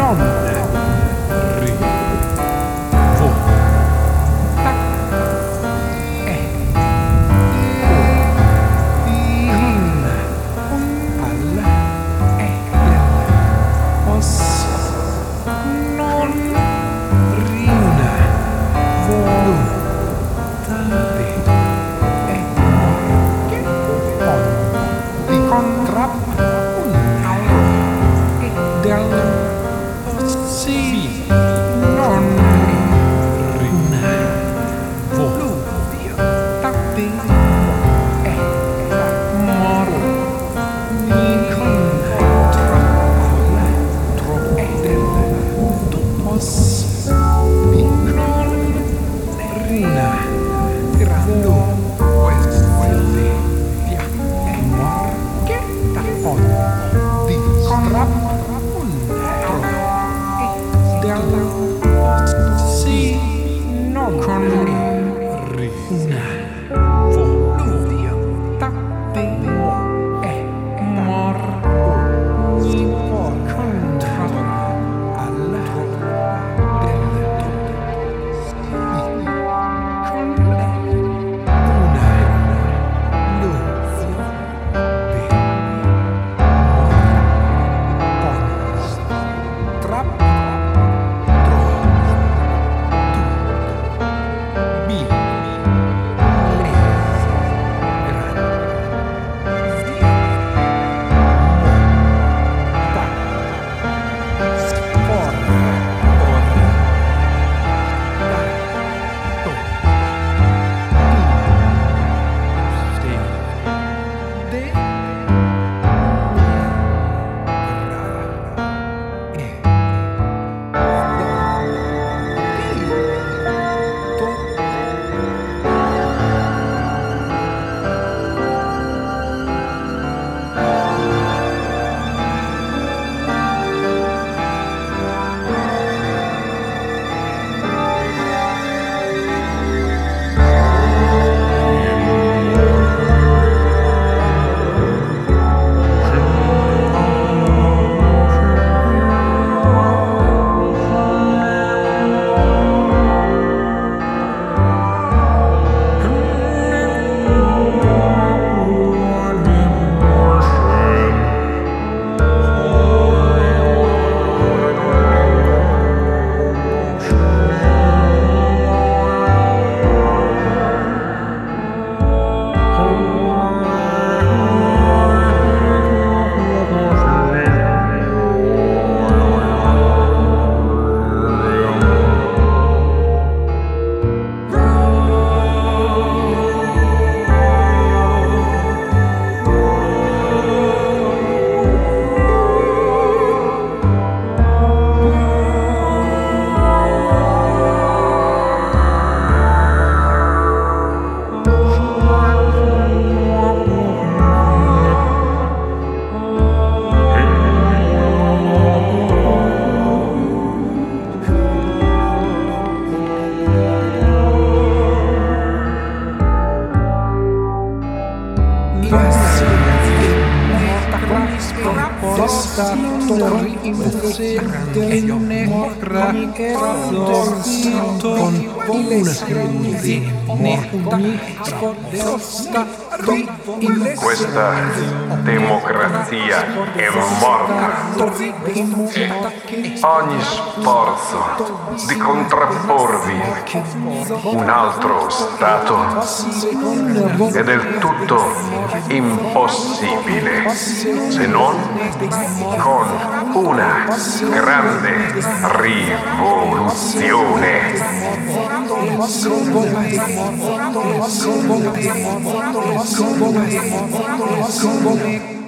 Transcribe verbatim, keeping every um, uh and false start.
non ri vo ta e o in al e os non rina vo tabe e che on di contrappo e del si non rina vo tabe e mor ni contrappo tro e del tu os di non rina grando questi via e mor che ta on di contrappo e del si non con rina vo via tabe e mor ni contrappo alla del con una luz de pons trap tro tu bi le gran via ta spor or da to ti de Statori invece denne morra con Questa democrazia è morta. Ogni sforzo di contrapporvi un altro Stato è del tutto impossibile, se non con una grande rivoluzione.